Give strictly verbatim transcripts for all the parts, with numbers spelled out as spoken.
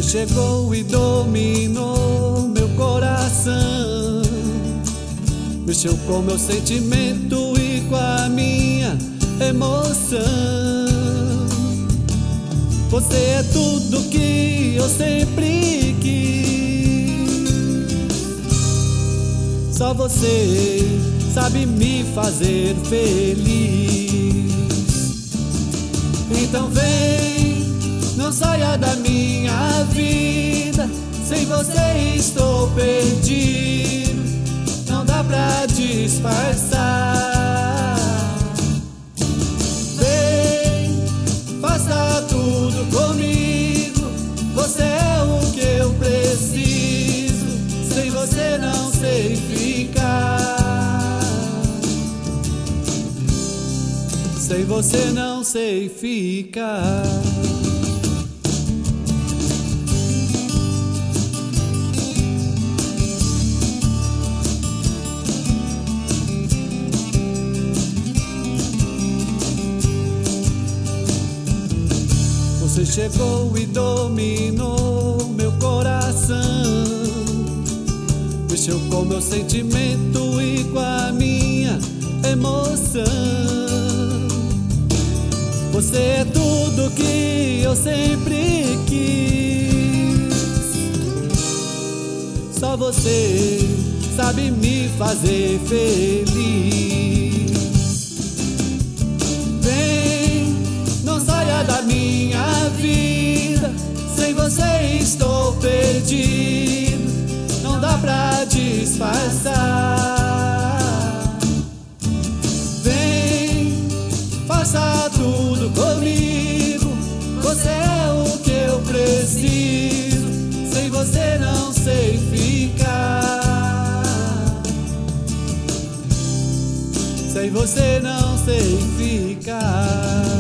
chegou e dominou meu coração, mexeu com meu sentimento e com a minha emoção. Você é tudo que eu sempre quis, só você sabe me fazer feliz. Então vem, não saia da minha vida, sem você estou perdido, não dá pra disfarçar. Vem, faça tudo comigo, você é o que eu preciso, sem você não sei ficar. Sem você não sei ficar. Você chegou e dominou meu coração, mexeu com meu sentimento e com a minha emoção. Você é tudo que eu sempre quis, só você sabe me fazer feliz. Vem, não saia da minha vida, sem você estou perdido, não dá pra disfarçar. Vem, faça tudo comigo, você é o que eu preciso, sem você não sei ficar. Sem você não sei ficar.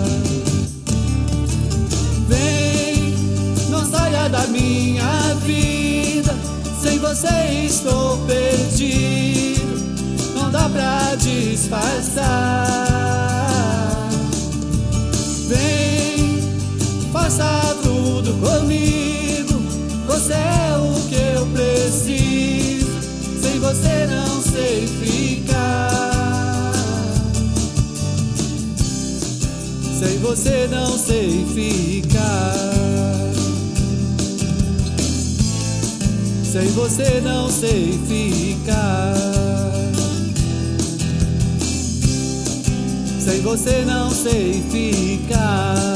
Vem, não saia da minha vida, sem você estou perdido, não dá pra disfarçar. Vem, faça tudo comigo, você é o que eu preciso, sem você não sei ficar. Sem você não sei ficar. Sem você não sei ficar. Sem você não sei ficar.